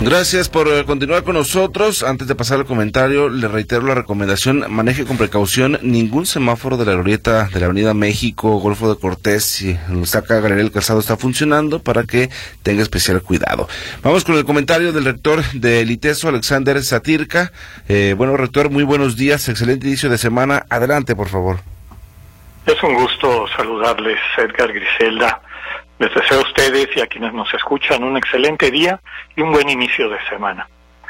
Gracias por continuar con nosotros. Antes de pasar al comentario, le reitero la recomendación: maneje con precaución. Ningún semáforo de la glorieta de la Avenida México, Golfo de Cortés y Saca Galería del Calzado está funcionando, para que tenga especial cuidado. Vamos con el comentario del rector del ITESO, Alexander Satirka. Bueno, rector, muy buenos días, excelente inicio de semana. Adelante, por favor. Es un gusto saludarles, Edgar, Griselda. Les deseo a ustedes y a quienes nos escuchan un excelente día y un buen inicio de semana.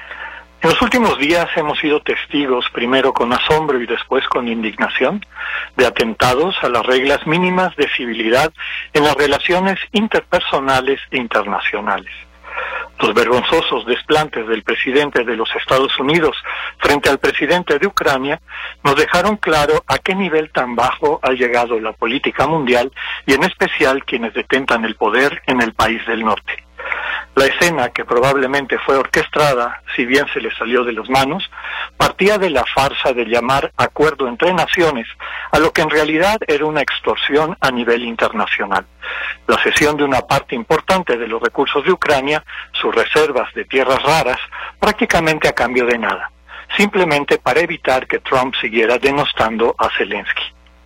En los últimos días hemos sido testigos, primero con asombro y después con indignación, de atentados a las reglas mínimas de civilidad en las relaciones interpersonales e internacionales. Los vergonzosos desplantes del presidente de los Estados Unidos frente al presidente de Ucrania nos dejaron claro a qué nivel tan bajo ha llegado la política mundial y en especial quienes detentan el poder en el país del norte. La escena, que probablemente fue orquestada, si bien se le salió de las manos, partía de la farsa de llamar acuerdo entre naciones a lo que en realidad era una extorsión a nivel internacional. La cesión de una parte importante de los recursos de Ucrania, sus reservas de tierras raras, prácticamente a cambio de nada, simplemente para evitar que Trump siguiera denostando a Zelensky.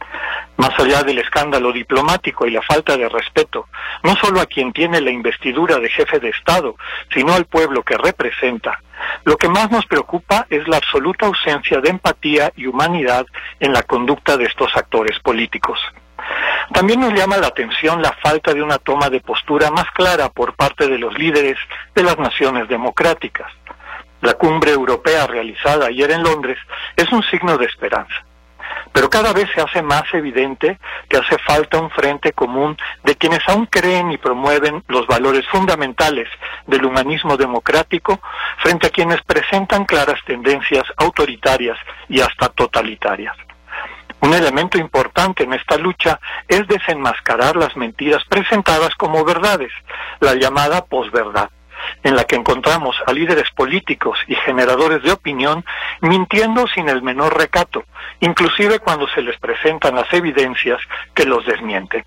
Más allá del escándalo diplomático y la falta de respeto, no solo a quien tiene la investidura de jefe de Estado, sino al pueblo que representa, lo que más nos preocupa es la absoluta ausencia de empatía y humanidad en la conducta de estos actores políticos. También nos llama la atención la falta de una toma de postura más clara por parte de los líderes de las naciones democráticas. La cumbre europea realizada ayer en Londres es un signo de esperanza. Pero cada vez se hace más evidente que hace falta un frente común de quienes aún creen y promueven los valores fundamentales del humanismo democrático frente a quienes presentan claras tendencias autoritarias y hasta totalitarias. Un elemento importante en esta lucha es desenmascarar las mentiras presentadas como verdades, la llamada posverdad, en la que encontramos a líderes políticos y generadores de opinión mintiendo sin el menor recato, inclusive cuando se les presentan las evidencias que los desmienten.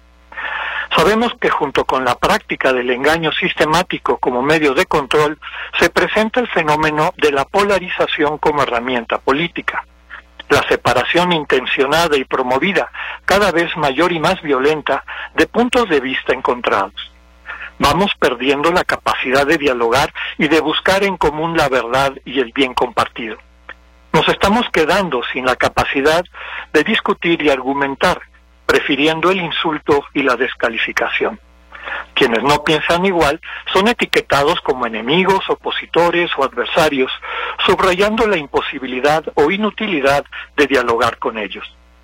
Sabemos que junto con la práctica del engaño sistemático como medio de control, se presenta el fenómeno de la polarización como herramienta política. La separación intencionada y promovida, cada vez mayor y más violenta, de puntos de vista encontrados. Vamos perdiendo la capacidad de dialogar y de buscar en común la verdad y el bien compartido. Nos estamos quedando sin la capacidad de discutir y argumentar, prefiriendo el insulto y la descalificación. Quienes no piensan igual son etiquetados como enemigos, opositores o adversarios, subrayando la imposibilidad o inutilidad de dialogar con ellos.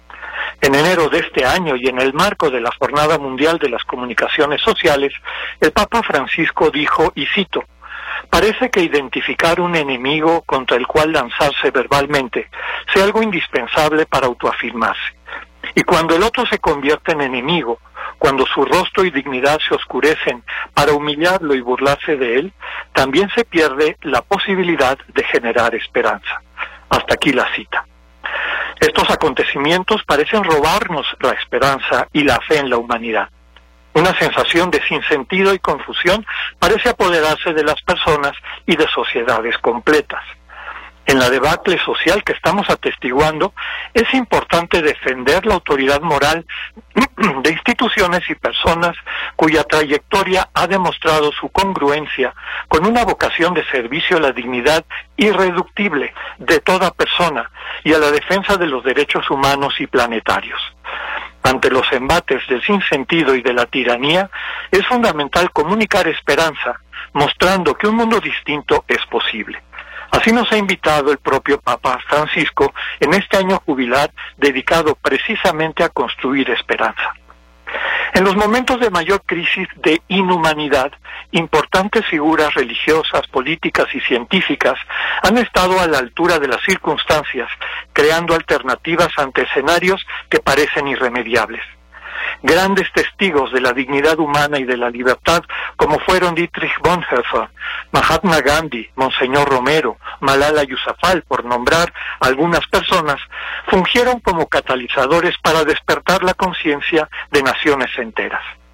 En enero de este año y en el marco de la Jornada Mundial de las Comunicaciones Sociales, el Papa Francisco dijo, y cito, «Parece que identificar un enemigo contra el cual lanzarse verbalmente sea algo indispensable para autoafirmarse. Y cuando el otro se convierte en enemigo, cuando su rostro y dignidad se oscurecen para humillarlo y burlarse de él, también se pierde la posibilidad de generar esperanza». Hasta aquí la cita. Estos acontecimientos parecen robarnos la esperanza y la fe en la humanidad. Una sensación de sinsentido y confusión parece apoderarse de las personas y de sociedades completas. En la debacle social que estamos atestiguando, es importante defender la autoridad moral de instituciones y personas cuya trayectoria ha demostrado su congruencia con una vocación de servicio a la dignidad irreductible de toda persona y a la defensa de los derechos humanos y planetarios. Ante los embates del sinsentido y de la tiranía, es fundamental comunicar esperanza, mostrando que un mundo distinto es posible. Así nos ha invitado el propio Papa Francisco en este año jubilar dedicado precisamente a construir esperanza. En los momentos de mayor crisis de inhumanidad, importantes figuras religiosas, políticas y científicas han estado a la altura de las circunstancias, creando alternativas ante escenarios que parecen irremediables. Grandes testigos de la dignidad humana y de la libertad, como fueron Dietrich Bonhoeffer, Mahatma Gandhi, Monseñor Romero, Malala Yousafzai, por nombrar algunas personas, fungieron como catalizadores para despertar la conciencia de naciones enteras.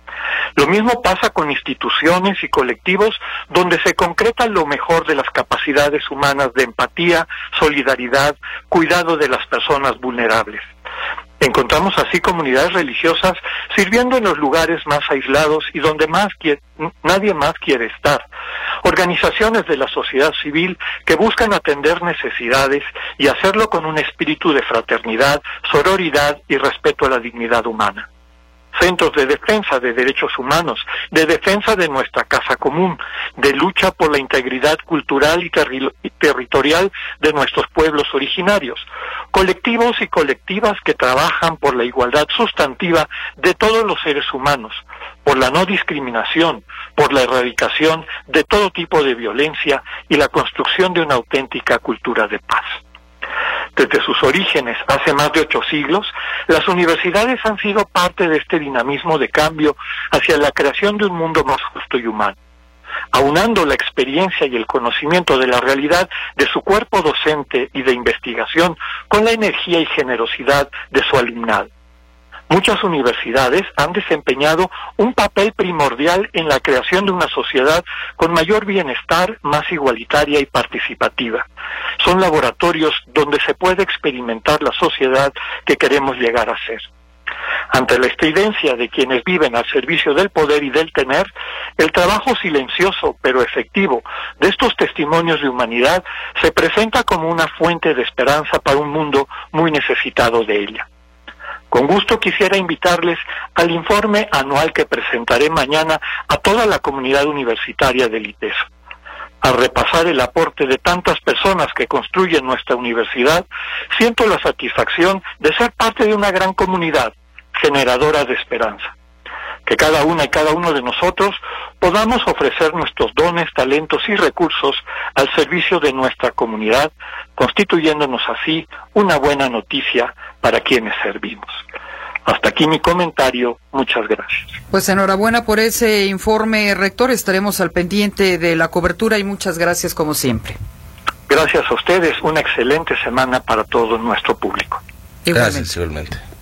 Lo mismo pasa con instituciones y colectivos donde se concreta lo mejor de las capacidades humanas de empatía, solidaridad, cuidado de las personas vulnerables. Encontramos así comunidades religiosas sirviendo en los lugares más aislados y donde nadie más quiere estar. Organizaciones de la sociedad civil que buscan atender necesidades y hacerlo con un espíritu de fraternidad, sororidad y respeto a la dignidad humana. Centros de defensa de derechos humanos, de defensa de nuestra casa común, de lucha por la integridad cultural y territorial de nuestros pueblos originarios, colectivos y colectivas que trabajan por la igualdad sustantiva de todos los seres humanos, por la no discriminación, por la erradicación de todo tipo de violencia y la construcción de una auténtica cultura de paz. Desde sus orígenes, hace más de 8 siglos, las universidades han sido parte de este dinamismo de cambio hacia la creación de un mundo más justo y humano. Aunando la experiencia y el conocimiento de la realidad de su cuerpo docente y de investigación con la energía y generosidad de su alumnado. Muchas universidades han desempeñado un papel primordial en la creación de una sociedad con mayor bienestar, más igualitaria y participativa. Son laboratorios donde se puede experimentar la sociedad que queremos llegar a ser. Ante la estridencia de quienes viven al servicio del poder y del tener, el trabajo silencioso pero efectivo de estos testimonios de humanidad se presenta como una fuente de esperanza para un mundo muy necesitado de ella. Con gusto quisiera invitarles al informe anual que presentaré mañana a toda la comunidad universitaria del ITESO. Al repasar el aporte de tantas personas que construyen nuestra universidad, siento la satisfacción de ser parte de una gran comunidad generadora de esperanza. Que cada una y cada uno de nosotros podamos ofrecer nuestros dones, talentos y recursos al servicio de nuestra comunidad, constituyéndonos así una buena noticia para quienes servimos. Hasta aquí mi comentario. Muchas gracias. Pues enhorabuena por ese informe, rector. Estaremos al pendiente de la cobertura y muchas gracias como siempre. Gracias a ustedes. Una excelente semana para todo nuestro público. Gracias, igualmente.